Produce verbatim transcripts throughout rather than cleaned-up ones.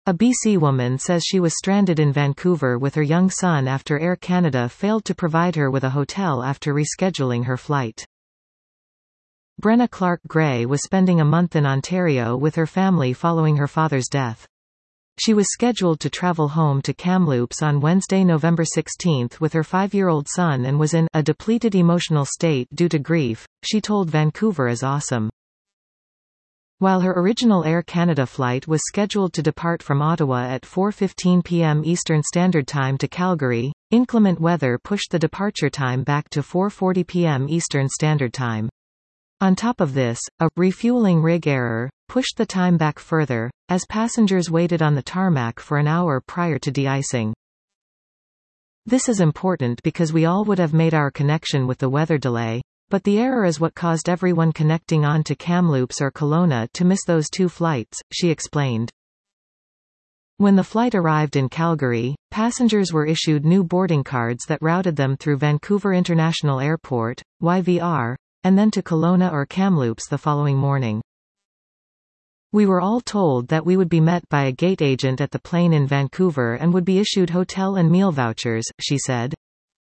A B C woman says she was stranded in Vancouver with her young son after Air Canada failed to provide her with a hotel after rescheduling her flight. Brenna Clark-Gray was spending a month in Ontario with her family following her father's death. She was scheduled to travel home to Kamloops on Wednesday, November sixteenth with her five-year-old son and was in a depleted emotional state due to grief. She told Vancouver is awesome. While her original Air Canada flight was scheduled to depart from Ottawa at four fifteen p m Eastern Standard Time to Calgary, inclement weather pushed the departure time back to four forty p m Eastern Standard Time. On top of this, a refueling rig error pushed the time back further, as passengers waited on the tarmac for an hour prior to de-icing. This is important because we all would have made our connection with the weather delay, but the error is what caused everyone connecting on to Kamloops or Kelowna to miss those two flights, she explained. When the flight arrived in Calgary, passengers were issued new boarding cards that routed them through Vancouver International Airport, Y V R, and then to Kelowna or Kamloops the following morning. We were all told that we would be met by a gate agent at the plane in Vancouver and would be issued hotel and meal vouchers, she said.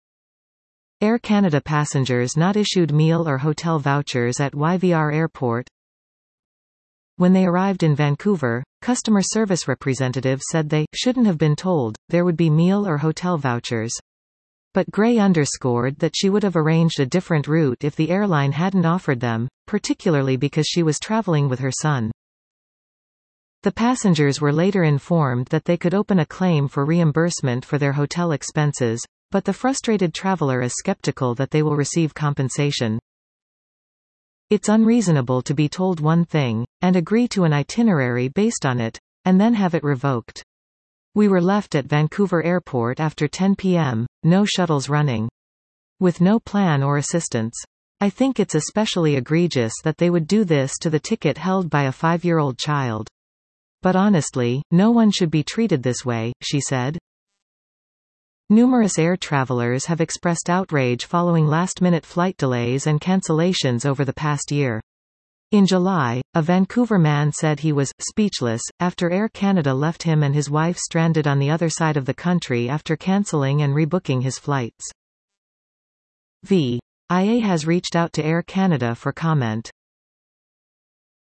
Air Canada passengers not issued meal or hotel vouchers at Y V R Airport. When they arrived in Vancouver, customer service representatives said they shouldn't have been told there would be meal or hotel vouchers. But Gray underscored that she would have arranged a different route if the airline hadn't offered them, particularly because she was traveling with her son. The passengers were later informed that they could open a claim for reimbursement for their hotel expenses, but the frustrated traveler is skeptical that they will receive compensation. It's unreasonable to be told one thing, and agree to an itinerary based on it, and then have it revoked. We were left at Vancouver Airport after ten p m, no shuttles running. With no plan or assistance. I think it's especially egregious that they would do this to the ticket held by a five-year-old child. But honestly, no one should be treated this way, she said. Numerous air travelers have expressed outrage following last-minute flight delays and cancellations over the past year. In July, a Vancouver man said he was speechless after Air Canada left him and his wife stranded on the other side of the country after cancelling and rebooking his flights. V I A has reached out to Air Canada for comment.